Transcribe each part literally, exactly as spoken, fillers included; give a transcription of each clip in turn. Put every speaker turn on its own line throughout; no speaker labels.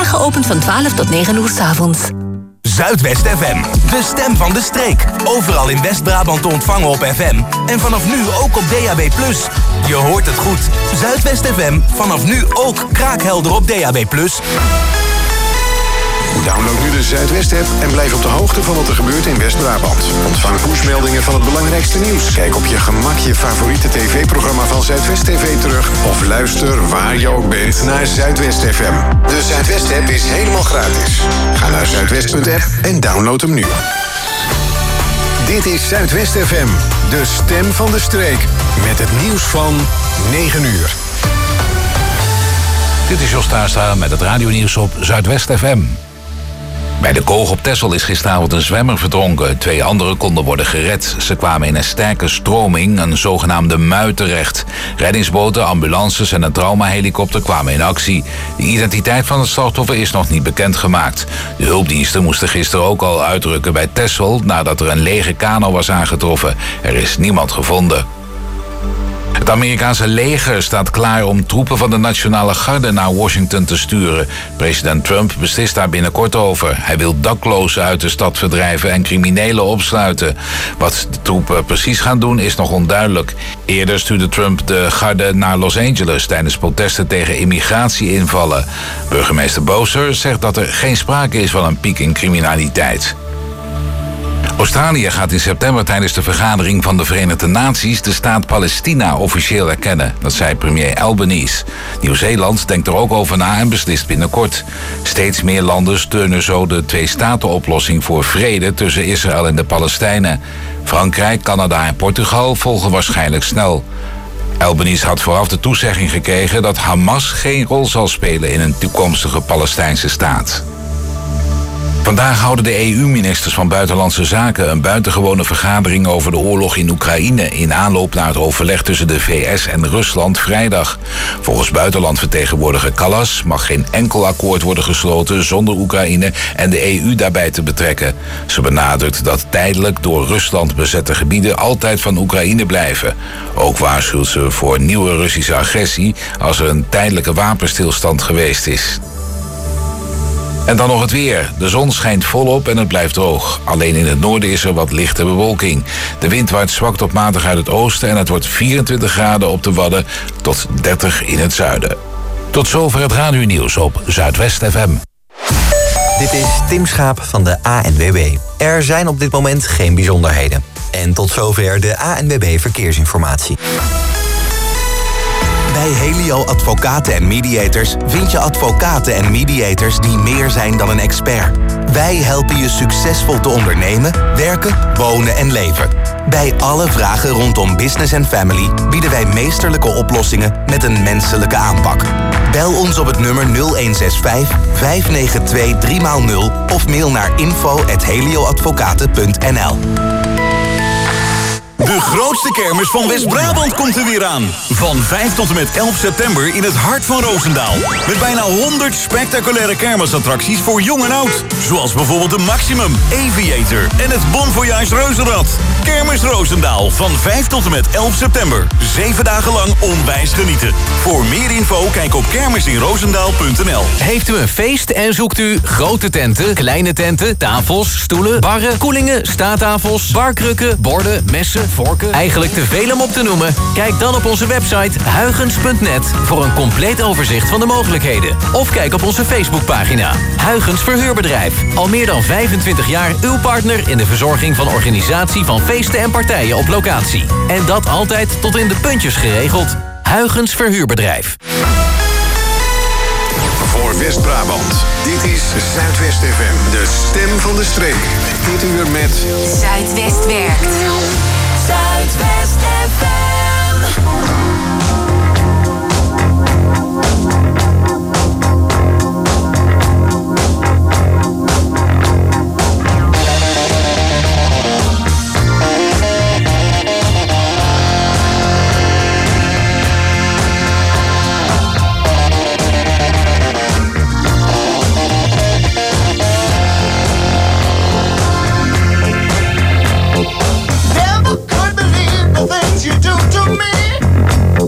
geopend van twaalf tot negen uur 's avonds.
Zuidwest F M, de stem van de streek. Overal in West-Brabant te ontvangen op F M. En vanaf nu ook op D A B plus. Je hoort het goed. Zuidwest F M, vanaf nu ook kraakhelder op D A B plus.
Download nu de Zuidwest-app en blijf op de hoogte van wat er gebeurt in West-Brabant. Ontvang pushmeldingen van het belangrijkste nieuws. Kijk op je gemak je favoriete tv-programma van Zuidwest T V terug. Of luister waar je ook bent naar Zuidwest F M. De Zuidwest-app is helemaal gratis. Ga naar zuidwest punt app en download hem nu. Dit is Zuidwest F M, de stem van de streek. Met het nieuws van negen uur.
Dit is Jos Tuinstra met het radionieuws op Zuidwest F M. Bij de Koog op Texel is gisteravond een zwemmer verdronken. Twee anderen konden worden gered. Ze kwamen in een sterke stroming, een zogenaamde mui, terecht. Reddingsboten, ambulances en een traumahelikopter kwamen in actie. De identiteit van het slachtoffer is nog niet bekendgemaakt. De hulpdiensten moesten gisteren ook al uitrukken bij Texel nadat er een lege kano was aangetroffen. Er is niemand gevonden. Het Amerikaanse leger staat klaar om troepen van de Nationale Garde naar Washington te sturen. President Trump beslist daar binnenkort over. Hij wil daklozen uit de stad verdrijven en criminelen opsluiten. Wat de troepen precies gaan doen is nog onduidelijk. Eerder stuurde Trump de garde naar Los Angeles tijdens protesten tegen immigratieinvallen. Burgemeester Bowser zegt dat er geen sprake is van een piek in criminaliteit. Australië gaat in september tijdens de vergadering van de Verenigde Naties de staat Palestina officieel erkennen. Dat zei premier Albanese. Nieuw-Zeeland denkt er ook over na en beslist binnenkort. Steeds meer landen steunen zo de twee-staten-oplossing voor vrede tussen Israël en de Palestijnen. Frankrijk, Canada en Portugal volgen waarschijnlijk snel. Albanese had vooraf de toezegging gekregen dat Hamas geen rol zal spelen in een toekomstige Palestijnse staat. Vandaag houden de E U-ministers van Buitenlandse Zaken een buitengewone vergadering over de oorlog in Oekraïne in aanloop naar het overleg tussen de V S en Rusland vrijdag. Volgens buitenlandvertegenwoordiger Kallas mag geen enkel akkoord worden gesloten zonder Oekraïne en de E U daarbij te betrekken. Ze benadrukt dat tijdelijk door Rusland bezette gebieden altijd van Oekraïne blijven. Ook waarschuwt ze voor nieuwe Russische agressie als er een tijdelijke wapenstilstand geweest is. En dan nog het weer. De zon schijnt volop en het blijft droog. Alleen in het noorden is er wat lichte bewolking. De wind waait zwak tot matig uit het oosten en het wordt vierentwintig graden op de Wadden tot dertig in het zuiden. Tot zover het radionieuws op Zuidwest F M.
Dit is Tim Schaap van de A N W B. Er zijn op dit moment geen bijzonderheden. En tot zover de A N W B Verkeersinformatie.
Bij Helio Advocaten en Mediators vind je advocaten en mediators die meer zijn dan een expert. Wij helpen je succesvol te ondernemen, werken, wonen en leven. Bij alle vragen rondom business en family bieden wij meesterlijke oplossingen met een menselijke aanpak. Bel ons op het nummer nul een zes vijf, vijf negen twee, drie nul of mail naar info at helioadvocaten punt n l.
De grootste kermis van West-Brabant komt er weer aan. Van vijf tot en met elf september in het hart van Roosendaal. Met bijna honderd spectaculaire kermisattracties voor jong en oud. Zoals bijvoorbeeld de Maximum, Aviator en het Bon Voyage Reuzenrad. Kermis Roosendaal van vijf tot en met elf september. Zeven dagen lang onwijs genieten. Voor meer info kijk op kermisinroosendaal punt n l.
Heeft u een feest en zoekt u grote tenten, kleine tenten, tafels, stoelen, barren, koelingen, staattafels, barkrukken, borden, messen, vorken? Eigenlijk te veel om op te noemen? Kijk dan op onze website huygens punt net voor een compleet overzicht van de mogelijkheden. Of kijk op onze Facebookpagina. Huygens Verhuurbedrijf. Al meer dan vijfentwintig jaar uw partner in de verzorging van organisatie van feesten en partijen op locatie. En dat altijd tot in de puntjes geregeld. Huygens Verhuurbedrijf.
Voor West-Brabant. Dit is Zuidwest F M, de stem van de streek. Dit uur met
Zuidwest werkt. Zuidwest F M.
You do to me.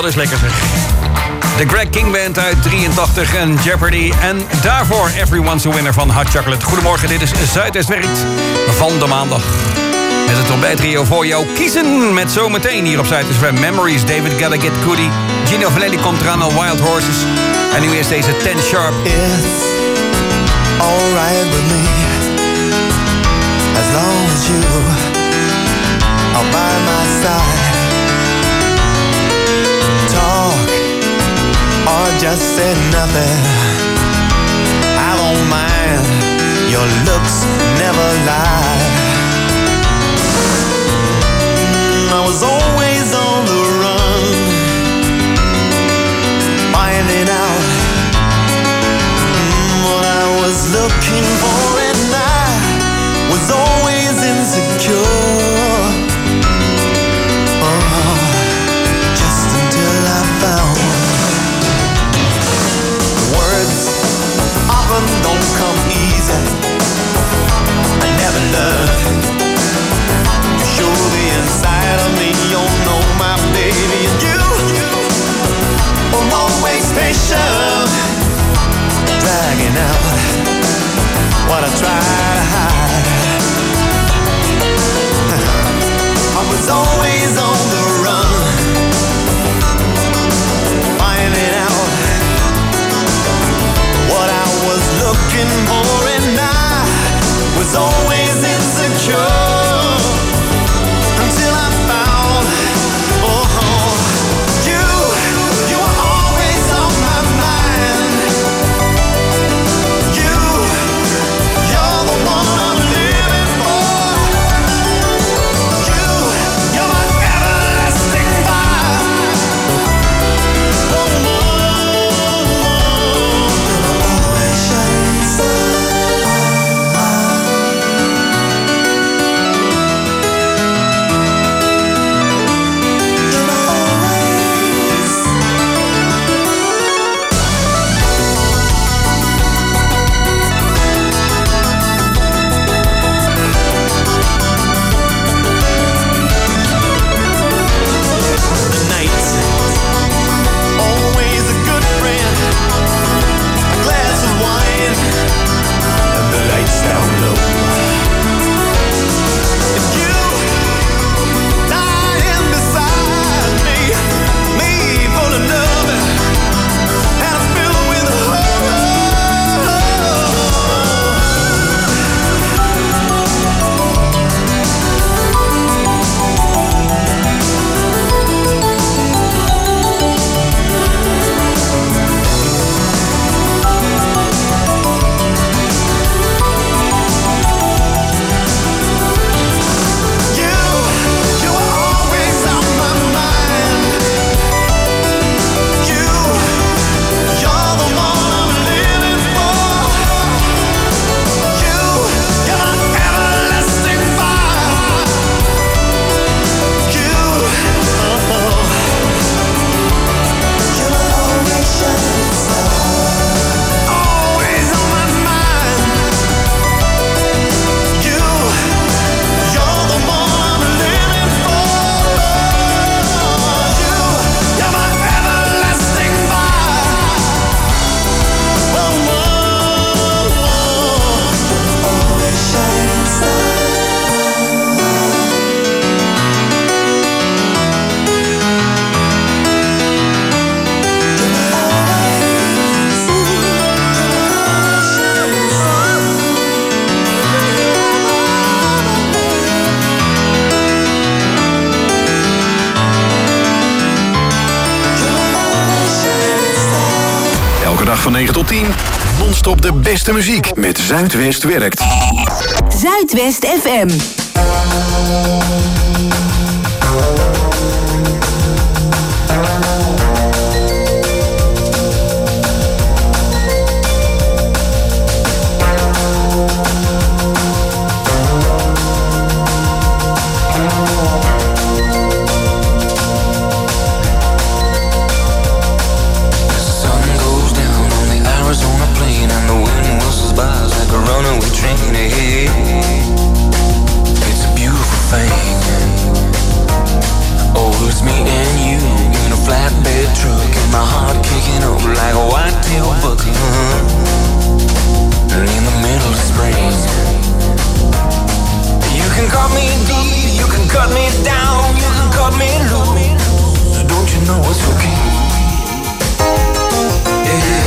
dat is lekker zeg. De Greg King Band uit drieëntachtig en Jeopardy. En daarvoor Everyone's a Winner van Hot Chocolate. Goedemorgen, dit is Zuidwest Werkt van de maandag. Met het ontbijttrio voor jou kiezen. Met zometeen hier op Zuidwest Werkt Memories, David Gallagher, Goody. Gino Vanelli komt eraan al Wild Horses. En nu eerst deze ten Sharp.
It's alright with me, as long as you are by my side. Talk or just say nothing, I don't mind, your looks never lie. I was always on the run, finding out what I was looking for, and I was always insecure. Oh, just until I found words often don't come easy. I never learned to show the inside of me. You know my baby, and you were always patient, dragging out what I tried to hide. I was always on the run, finding out what I was looking for, and I was always insecure until I found, oh, you, you were always on my mind. You, you're the one I'm living for. You, you're my everlasting fire. Oh, oh, oh, always shining star.
Van negen tot tien, non-stop de beste muziek met Zuidwest Werkt.
Zuidwest F M.
Flatbed
waking up like a white-tailed bucket in the middle of spring. You can cut me deep, you can cut me down, you can cut me loose. Don't you know it's okay? Yeah.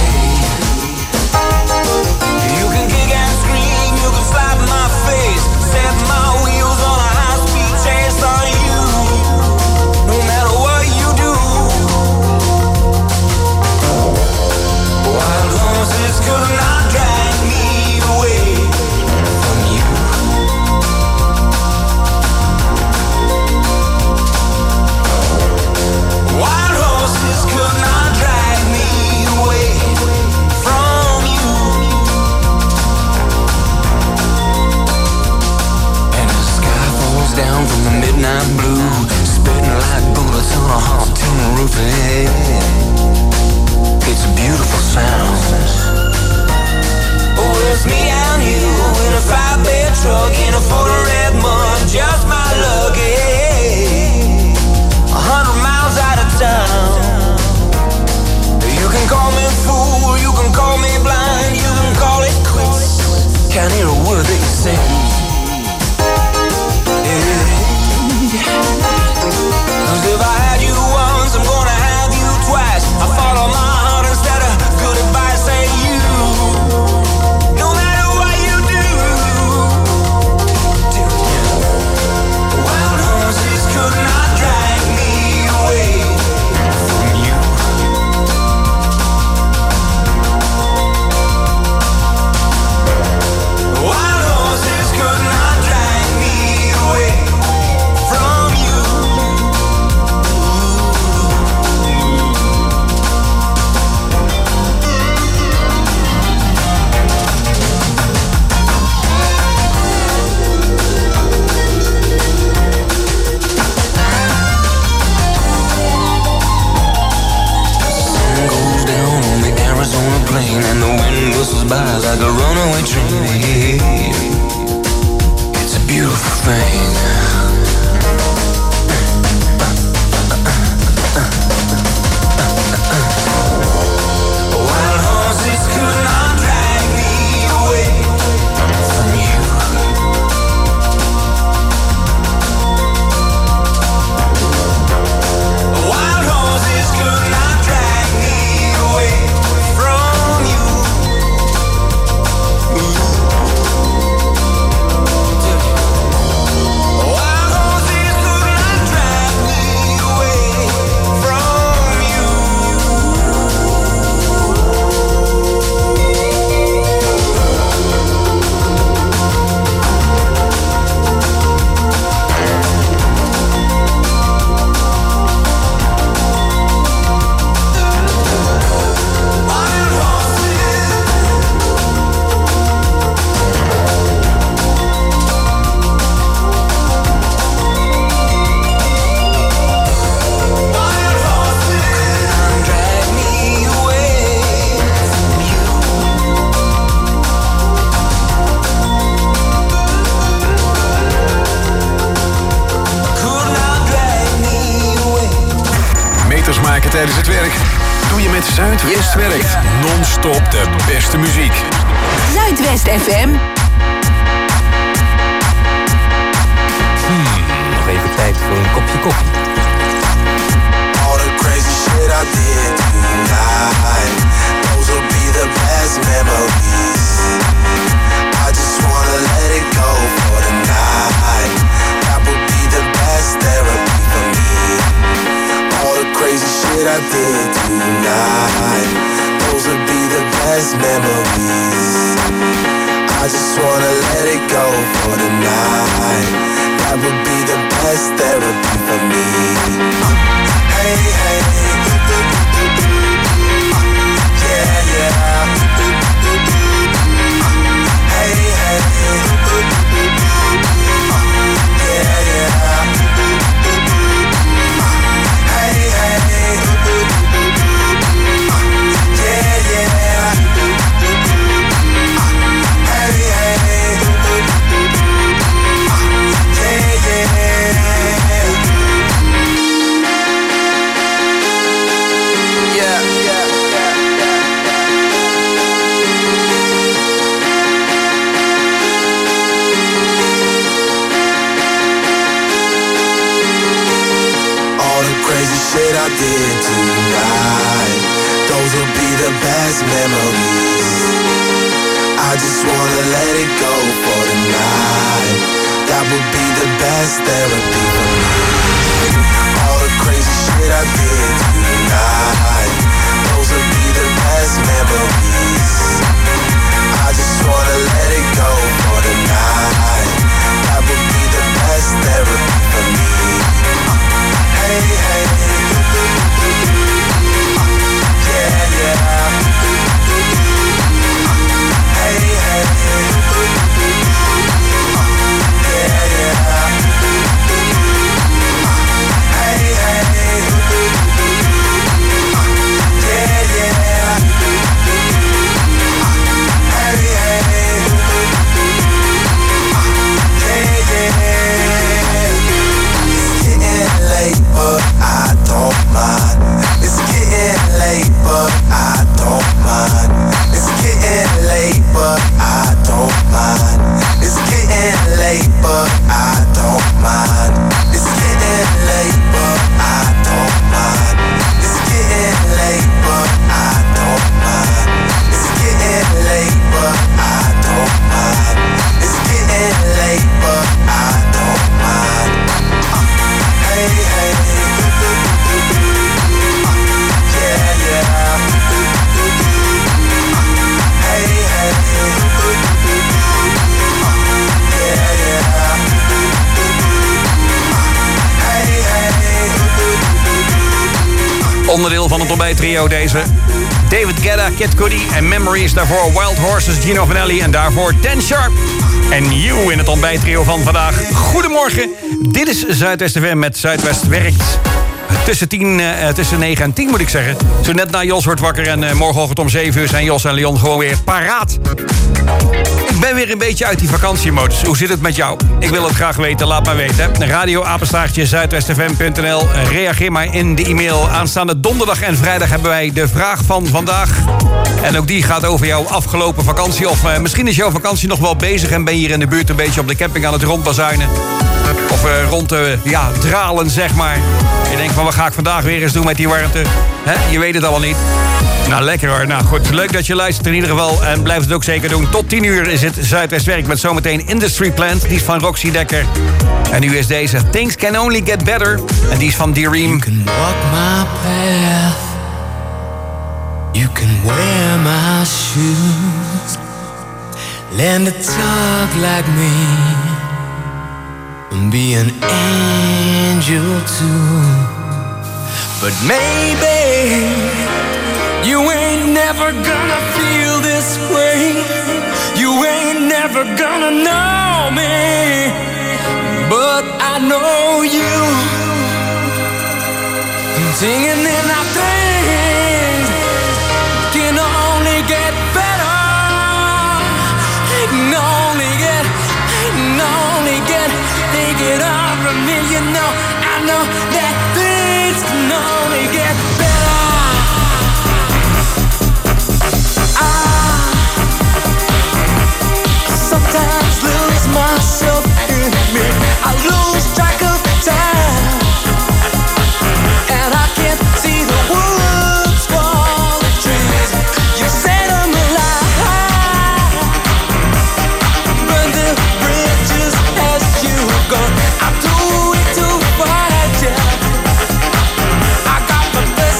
You can kick and scream, you can slap my face, set my wheels on a high-speed chase on you. No matter what you do, wild horses could not drag me away from you. Wild horses could not drag me away from you. And the sky falls down from the midnight blue, spitting like bullets on a hot tin roof. It's a beautiful sound. Oh, it's me and you in a five-bed truck in a foot of red mud, just my luck. A hundred miles out of town. You can call me fool, you can call me blind, you can call it quits. Can't hear a word that you say. Cause if I had you once, I'm gonna have you twice. I follow my heart instead of good advice. Say you, no matter what you do, wild horses could not drag me away from you. Wild horses could not drag me away from you. Sun goes down on the Arizona plain and the wind whistles by like a runaway train. It's a beautiful thing. Wild horses could not drag me away from you. Wild horses could not drag me away from you. Wild horses could not drag me away from you. Wild horses. Wild horses drag me away from you. Could not drag me away.
Meters maken tijdens het werk doe je met Zuidwest Werkt. Non-stop de beste muziek.
Zuidwest F M.
Nog even tijd voor een kopje koffie.
All the crazy shit I did tonight, those will be the best memories. I just wanna let it go for the night. That would be the best therapy for me. All the crazy shit I did tonight, those would be the best memories. I just wanna let it go for the night. That would be the best therapy for me. Uh, hey, hey, uh, yeah, yeah. Uh, hey, hey, uh, yeah, yeah. Uh, hey, hey, uh, yeah, yeah. Uh, hey, hey, uh, yeah, yeah. the best memories. I just wanna let it go for tonight. That would be the best therapy for me. All the crazy shit I did tonight, those would be the best memories. I just wanna let it go for tonight. That would be the best therapy for me. Hey, hey, yeah, yeah. Hey, hey, yeah, yeah. Hey, hey, yeah, yeah. Hey, hey, yeah, yeah. It's getting late, but I don't mind. It's getting late, but I don't mind. It's getting late, but I don't mind. It's getting late, but I don't mind. It's getting late, but I don't mind. It's getting late, but I don't mind. It's getting late, but I don't mind. It's getting late, but I don't mind. Hey, hey, yeah, yeah. Hey, hey, yeah, yeah. Hey, hey.
Onderdeel van het ontbijttrio deze. David Guetta, Kid Cudi en Memories. Daarvoor Wild Horses, Gino Vanelli. En daarvoor Dan Sharp. En You in het ontbijttrio van vandaag. Goedemorgen, dit is Zuidwest F M met Zuidwest Werkt. Tussen, tien, uh, tussen negen en tien moet ik zeggen. Zo net na Jos wordt wakker en uh, morgenochtend om zeven uur zijn Jos en Leon gewoon weer paraat. Ik ben weer een beetje uit die vakantiemodus. Hoe zit het met jou? Ik wil het graag weten, laat maar weten. Radio apenstaartje zuidwestfm punt n l. Reageer maar in de e-mail. Aanstaande donderdag en vrijdag hebben wij de vraag van vandaag. En ook die gaat over jouw afgelopen vakantie. Of uh, misschien is jouw vakantie nog wel bezig en ben je hier in de buurt een beetje op de camping aan het rondbazuinen. Of uh, rond de uh, ja, dralen, zeg maar. Je denkt van, wat ga ik vandaag weer eens doen met die warmte? Hè? Je weet het allemaal niet. Nou, lekker hoor. Nou goed, leuk dat je luistert in ieder geval. En blijf het ook zeker doen. Tot tien uur is het Zuidwest Werk met zometeen Industry Plant. Die is van Roxy Dekker. En nu is deze Things Can Only Get Better. En die is van D-Ream.
You can walk my path. You can wear my shoes. Learn to talk like me. And be an angel too. But maybe you ain't never gonna feel this way. You ain't never gonna know me. But I know you. Singing in our things can only get better. It can only get, it can only get. Take it off from me, you know. I know that things can only get better. I sometimes lose myself in me. I lose track of time, and I can't see the woods for the trees. You set them alive, burn the bridges as you go. I'm too weak to fight you. I got the best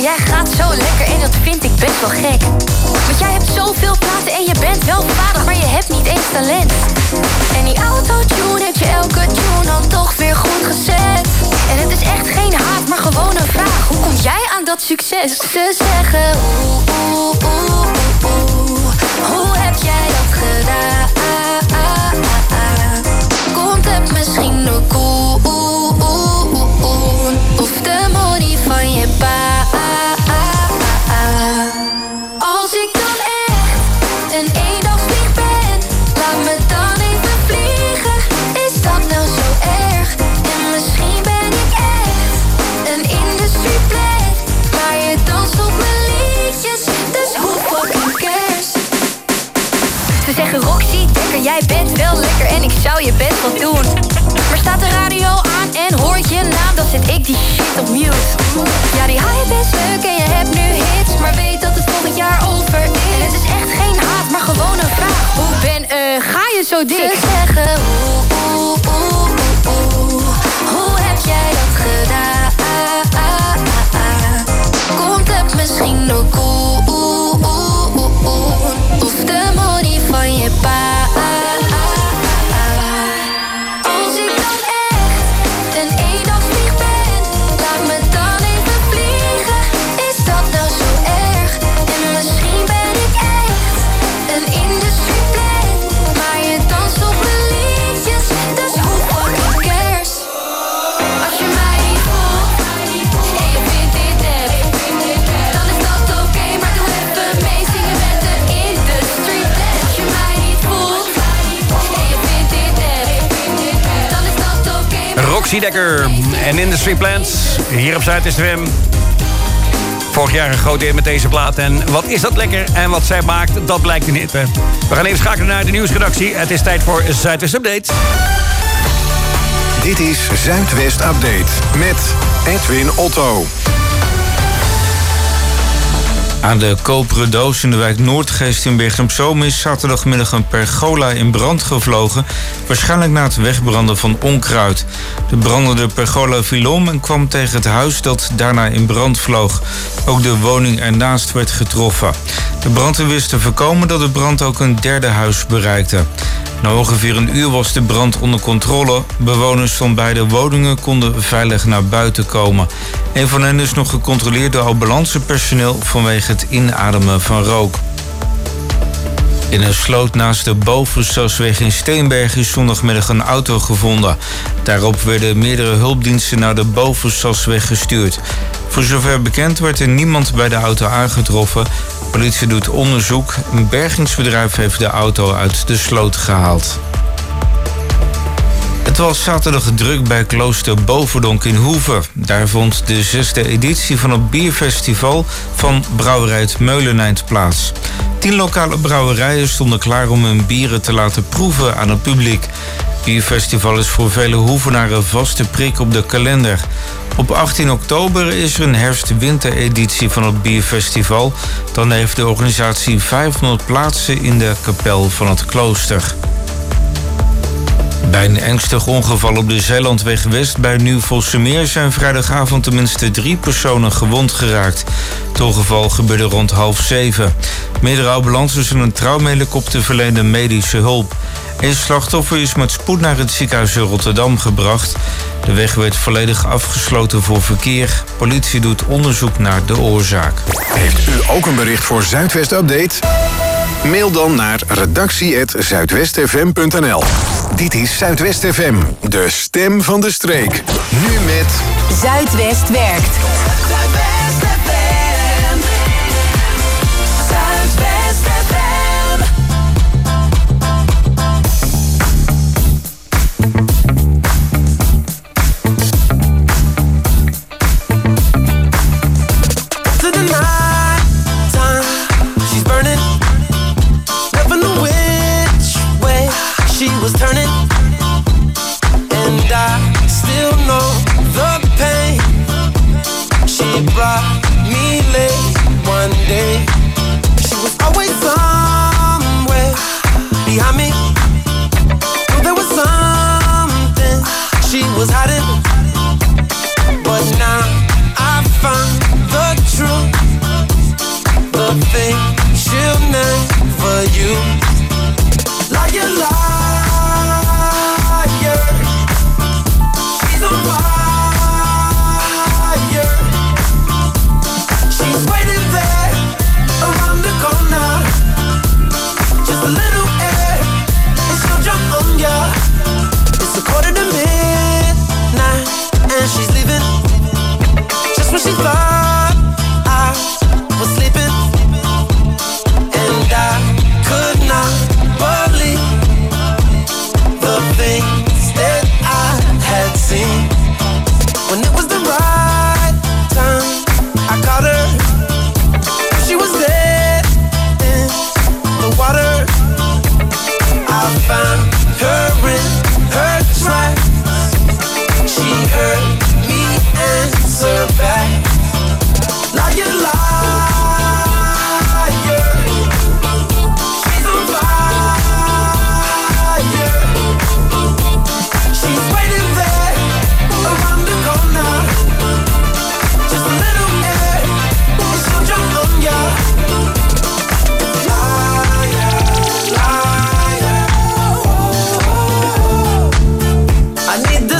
jij gaat zo lekker en dat vind ik best wel gek. Want jij hebt zoveel platen en je bent wel vaardig, maar je hebt niet eens talent. En die autotune heeft je elke tune dan toch weer goed gezet. En het is echt geen haat, maar gewoon een vraag. Hoe kom jij aan dat succes? Ze zeggen oeh, oeh, oeh, oeh. Hoe heb jij dat gedaan? Komt het misschien door koe? Of de money van je pa? Als ik dan echt een eendagsvlieg ben, laat me dan even vliegen. Is dat nou zo erg? En misschien ben ik echt een industry play, maar je danst op mijn liedjes, dus hoe fucking cares? Ze zeggen Roxy Dekker, jij bent wel lekker en ik zou je best wel doen. Maar staat de radio aan en hoort je naam, dan zet ik die shit op mute. Ja, die hype is leuk en je hebt nu hits, maar weet dat het volgend jaar over is. En het is echt geen haat, maar gewoon een vraag. Hoe ben, eh, ga je zo dik? Ze zeggen oeh, oeh, oeh, oeh. Hoe heb jij dat gedaan? Komt het misschien door koe? Of de money van je pa?
Roxy Dekker en Industry Plants. Hier op Zuidwest F M. Vorig jaar een groot hit met deze plaat. En wat is dat lekker en wat zij maakt, dat blijkt niet. We gaan even schakelen naar de nieuwsredactie. Het is tijd voor Zuidwest Update.
Dit is Zuidwest Update met Edwin Otto.
Aan de Koperen Doos in de wijk Noordgeest in Bergen op Zoom is zaterdagmiddag een pergola in brand gevlogen. Waarschijnlijk na het wegbranden van onkruid. De brandende pergola viel om en kwam tegen het huis dat daarna in brand vloog. Ook de woning ernaast werd getroffen. De brandweer wist te voorkomen dat de brand ook een derde huis bereikte. Na ongeveer een uur was de brand onder controle. Bewoners van beide woningen konden veilig naar buiten komen. Een van hen is nog gecontroleerd door ambulancepersoneel vanwege het inademen van rook. In een sloot naast de Bovenstadsweg in Steenberg is zondagmiddag een auto gevonden. Daarop werden meerdere hulpdiensten naar de Bovenstadsweg gestuurd. Voor zover bekend werd er niemand bij de auto aangetroffen. De politie doet onderzoek. Een bergingsbedrijf heeft de auto uit de sloot gehaald. Het was zaterdag druk bij klooster Boverdonk in Hoeve. Daar vond de zesde editie van het bierfestival van brouwerij het Meuleneind plaats. Tien lokale brouwerijen stonden klaar om hun bieren te laten proeven aan het publiek. Het bierfestival is voor vele Hoevenaren een vaste prik op de kalender. Op achttien oktober is er een herfst-wintereditie van het bierfestival. Dan heeft de organisatie vijfhonderd plaatsen in de kapel van het klooster. Bij een ernstig ongeval op de Zeelandweg West bij Nieuw-Vossemeer zijn vrijdagavond tenminste drie personen gewond geraakt. Het ongeval gebeurde rond half zeven. Meerdere ambulances en een traumahelikopter verleenden medische hulp. Een slachtoffer is met spoed naar het ziekenhuis in Rotterdam gebracht. De weg werd volledig afgesloten voor verkeer. Politie doet onderzoek naar de oorzaak.
Heeft u ook een bericht voor Zuidwest Update? Mail dan naar redactie at zuidwestfm punt n l. Dit is Zuidwest F M, de stem van de streek. Nu met
Zuidwest werkt.
Zuidwest F M. Zuidwest F M.
To the night time, she's burning. Never knew which way she was turning. And I still know the pain. She brought me late one day. She was always somewhere behind me. Knew there was something she was hiding. But now I found the truth.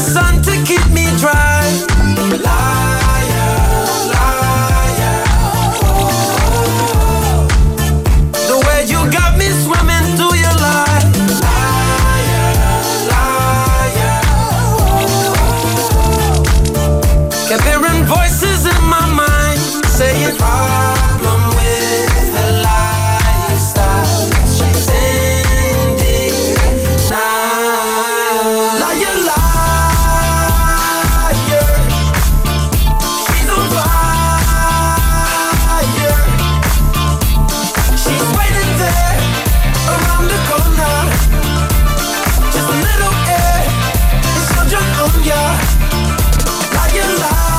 sun to keep me dry. Liar, liar. The way you got me swimming through your lies. Liar, liar. Kept hearing voices in my mind saying problem with her lifestyle. She's ending now. Liar, liar. She's on fire. She's waiting there around the corner. Just a little air and she'll jump on ya. Liar,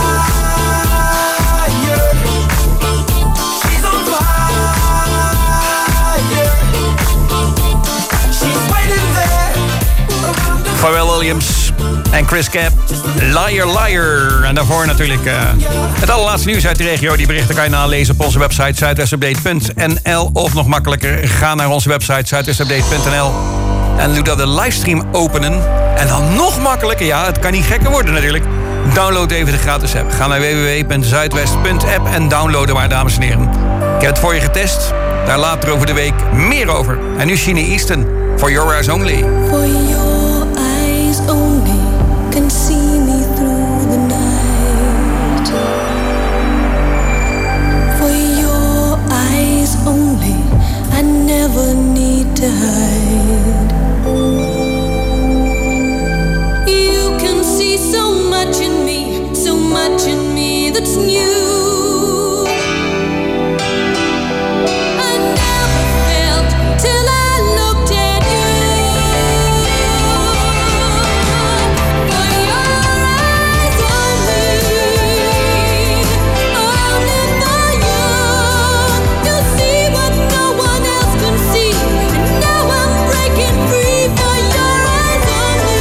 liar. She's on fire. She's waiting there around the
Pharrell Williams en Chris Cap, Liar Liar. En daarvoor natuurlijk uh, het allerlaatste nieuws uit de regio. Die berichten kan je nalezen op onze website zuidwestupdate punt n l. Of nog makkelijker, ga naar onze website zuidwestupdate punt n l. En doe dat de livestream openen. En dan nog makkelijker, ja, het kan niet gekker worden natuurlijk. Download even de gratis app. Ga naar w w w punt zuidwest punt app en download maar, dames en heren. Ik heb het voor je getest. Daar later over de week meer over. En nu Sheena Easton, For Your Eyes Only.
For your eyes only can see me through the night. For your eyes only I never need to hide. You can see so much in me, so much in me that's new. I never felt till I looked at you. For your eyes only, only for you. You'll see what no one else can see. And now I'm breaking free for your eyes only,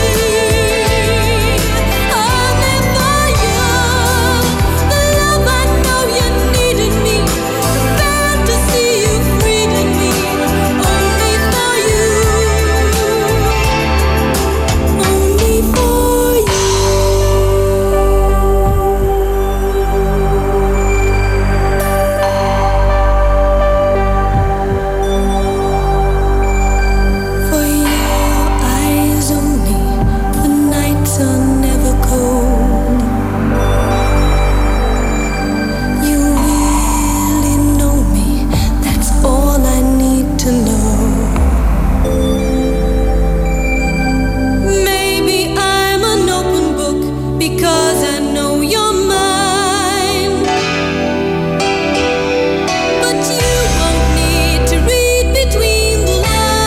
only for you. The love I know you needed me, the fantasy you freed me, only for you, only for you. For your eyes only, the nights are never cold. You really know me, that's all I need to know. Maybe I'm an open book because I know you're mine. But you won't need to read between the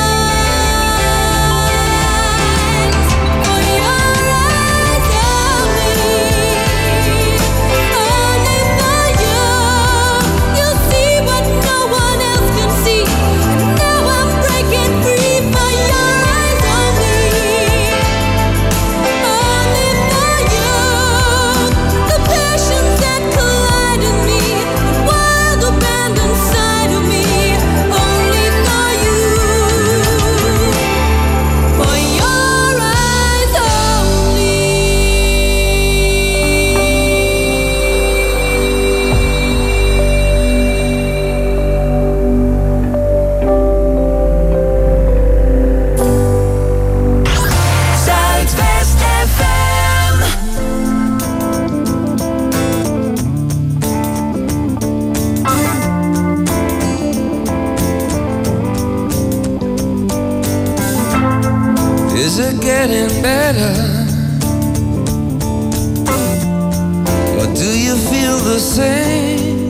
lines. For your eyes only, only for you. You'll see what no one else can see. And now I'm breaking free for your eyes only, only for you. The passions that collide in me, the wild abandon side of me, only for you. For your eyes only. Zuidwest F M.
Is it getting better? Or do you feel the same?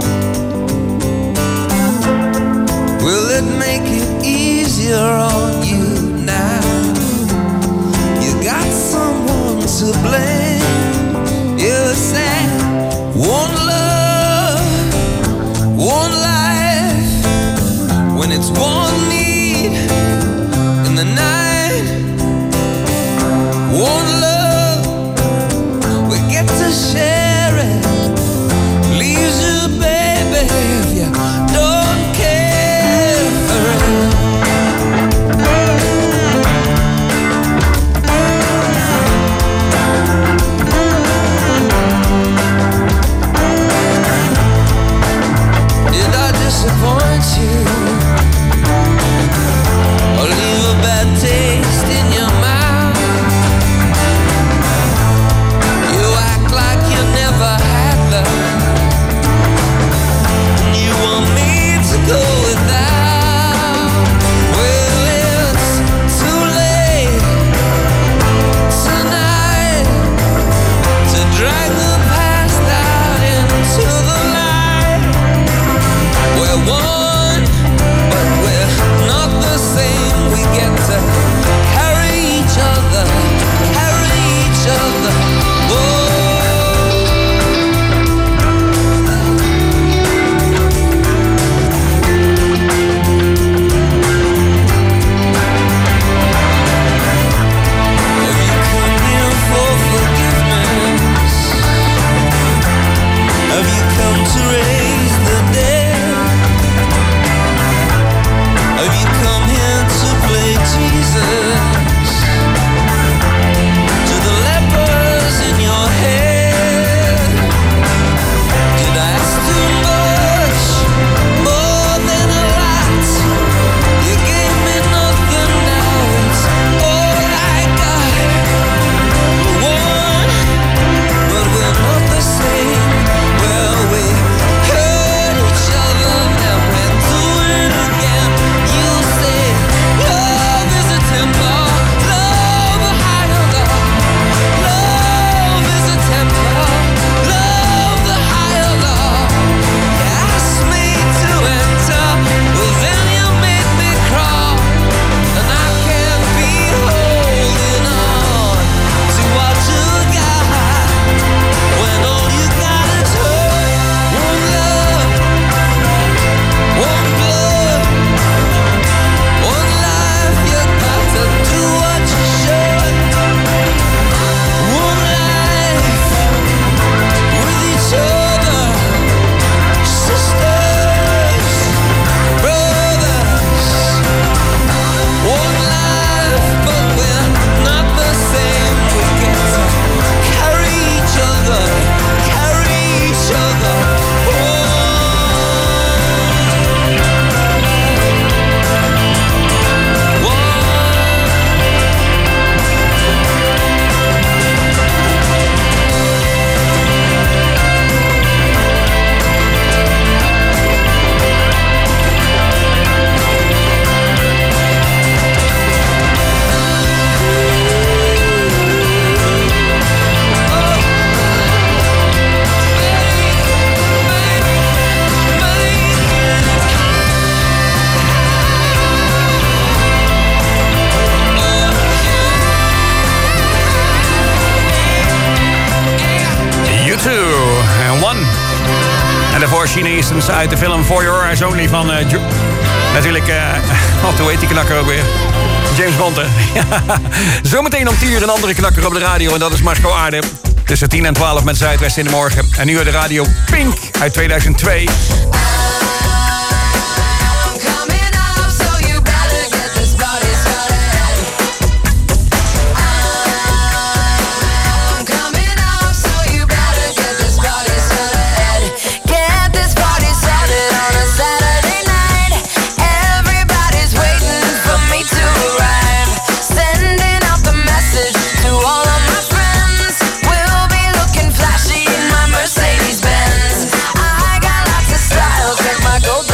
Will it make it easier on you now? You got someone to blame. You said one love, one life. When it's one need in the night. One love, we get to share it. Leaves you, baby, if you don't care for it.
Two and One. En daarvoor Chinees uit de film For Your Eyes Only van... Uh, jo- natuurlijk, uh, wat, hoe heet die knakker ook weer? James Bond, hè? Zometeen om tien uur een andere knakker op de radio. En dat is Marco Aarde. Tussen tien en twaalf met Zuidwest in de morgen. En nu op de radio Pink uit tweeduizend twee.
Mercedes Benz. I got lots of style, check my gold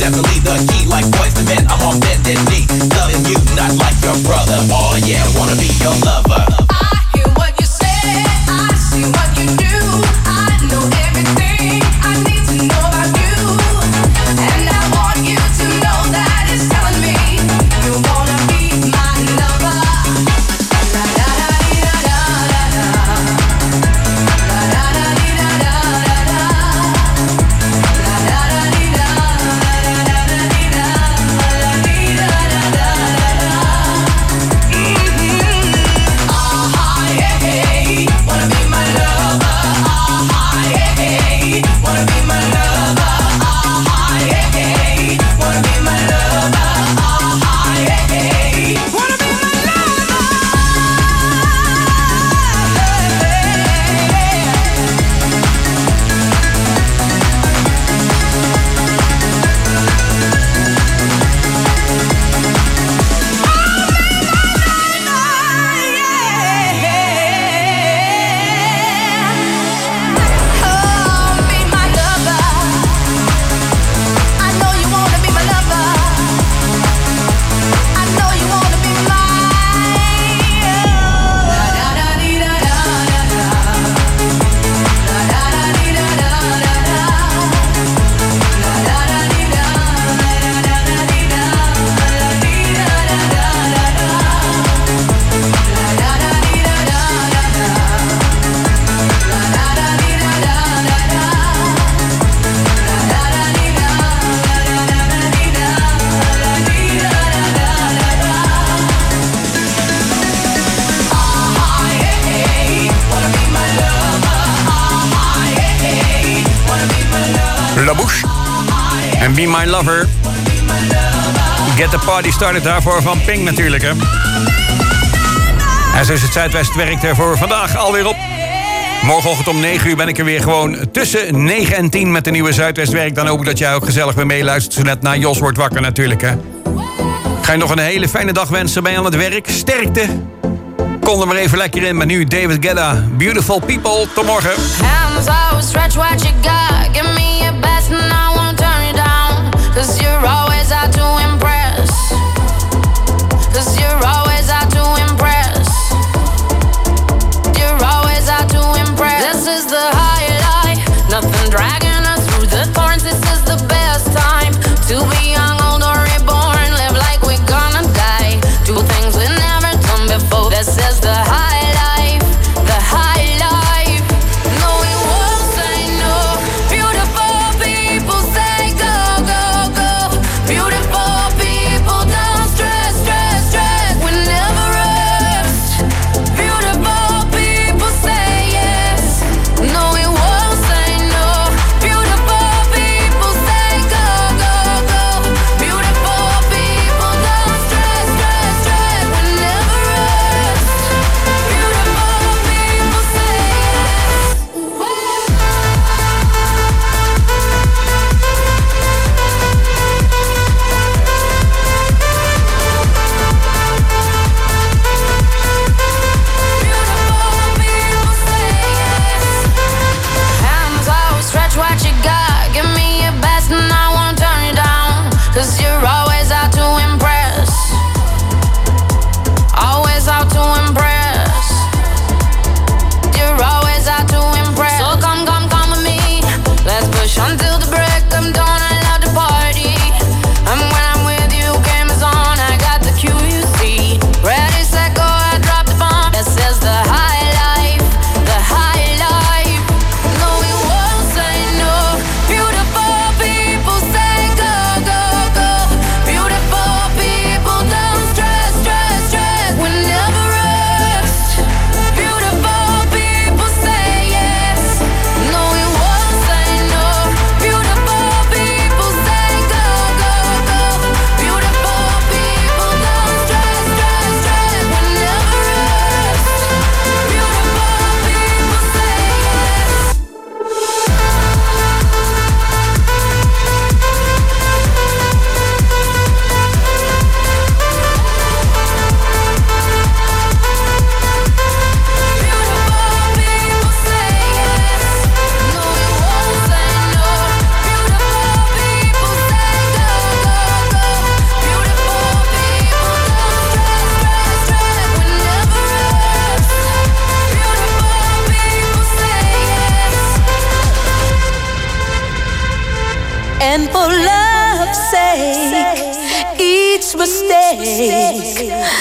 definitely the key. Like boys to men, I'm on bended knee, loving you not like your brother. Oh yeah, wanna be your lover.
I hear what you say, I see what you do. I know everything I need to know about you, and I want you to know that it's telling me you wanna be my lover. La da da dee da da da da. La da da dee da da da da. La da da dee da da da da dee da. La dee da da da da da. Ah yeah, hey, wanna be my lover. Ah yeah, hey, wanna be my lover. Ah yeah, hey, wanna be my lover. Ah yeah, hey, wanna be my lover. Oh, be my lover. I know you wanna be my lover. I know you wanna be mine. La da da dee da da da da. La da da dee da da da da. La da da dee da da da da dee da. La dee da da da da da. La da da dee da da da da. La da da dee da da da da. La da da dee da da da da dee da. La dee da da da da da. Ah yeah, hey, wanna be my lover. Ah yeah, hey, wanna be my lover.
La Bouche en Be My Lover. Get the Party Started daarvoor van Pink natuurlijk, hè. En zo is het Zuidwest werkt er voor vandaag alweer op. Morgenochtend om negen uur ben ik er weer gewoon tussen negen en tien met de nieuwe Zuidwestwerk. Dan hoop ik dat jij ook gezellig weer meeluistert. Zo net na Jos wordt wakker natuurlijk, hè. Ik ga je nog een hele fijne dag wensen bij aan het werk. Sterkte. Kom er maar even lekker in. Maar nu David Guetta. Beautiful People. Tot morgen.
Hands out, stretch what you got. Give me your best and I won't turn you down. Cause you're always out to impress. Cause you're always out to impress. You're always out to impress. This is the high life. Nothing dragging us through the thorns. This is the best time to be young, old or reborn. Live like we're gonna die. Do things we never done before. This is the high life. The high life. No, we won't say no. Beautiful people say go, go, go. Beautiful people don't stress, stress, stress.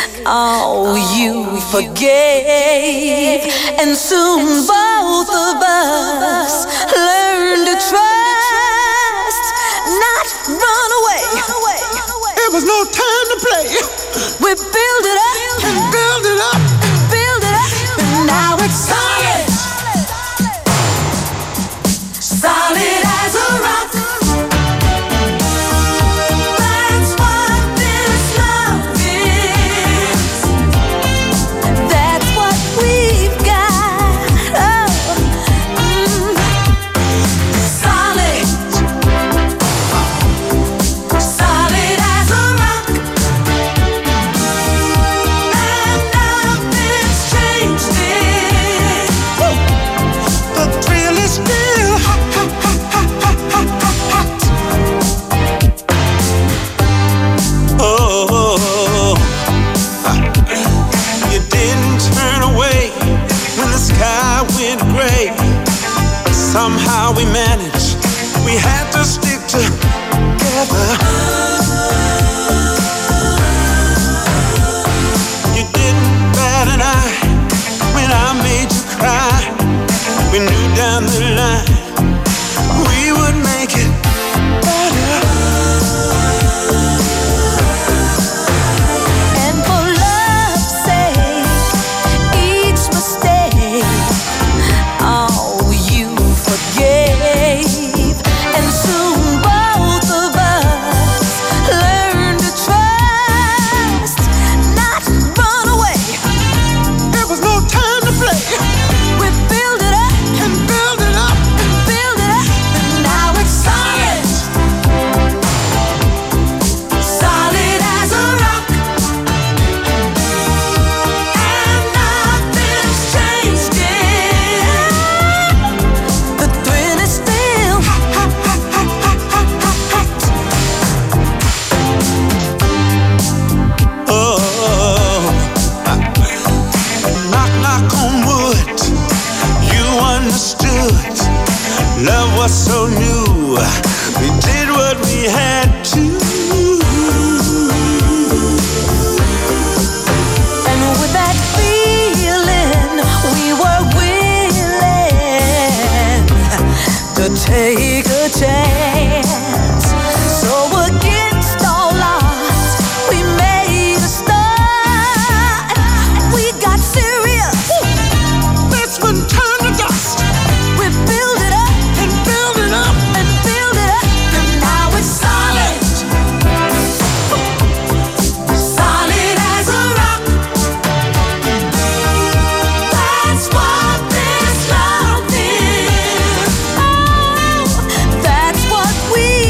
Oh, you forgave, and soon both of us learned to trust, not run away. It was no time to play. We build it up and build it up and build it up, and now it's solid, solid as a rock.
Somehow we managed, we had to stick together. You didn't bat an eye when I made you cry. We knew down the line we would make it better.
And for love's sake, each mistake, oh, you forgave, and soon both of us learned to trust, not run away.
There was no time to play.
We build it up and build it up and build it up, and now it's solid, solid as a rock, and nothing's changed it. The thrill is still
Oh, knock, knock on wood. You understood. Love was so new. We did what we had to.
And with that feeling, we were willing to take a chance. So against all odds, we made a start. We got serious.
This one turned to dust.
We build it up
And build it up.
and build it up, and now it's solid, solid as a rock. That's what this love is. Oh, that's what we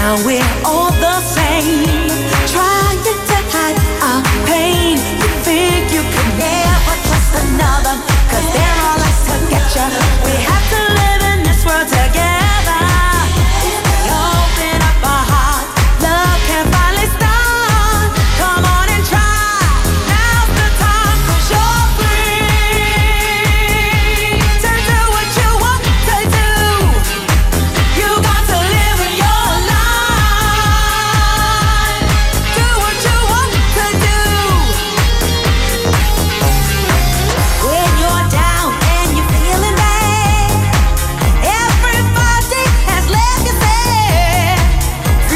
Now we're all the same.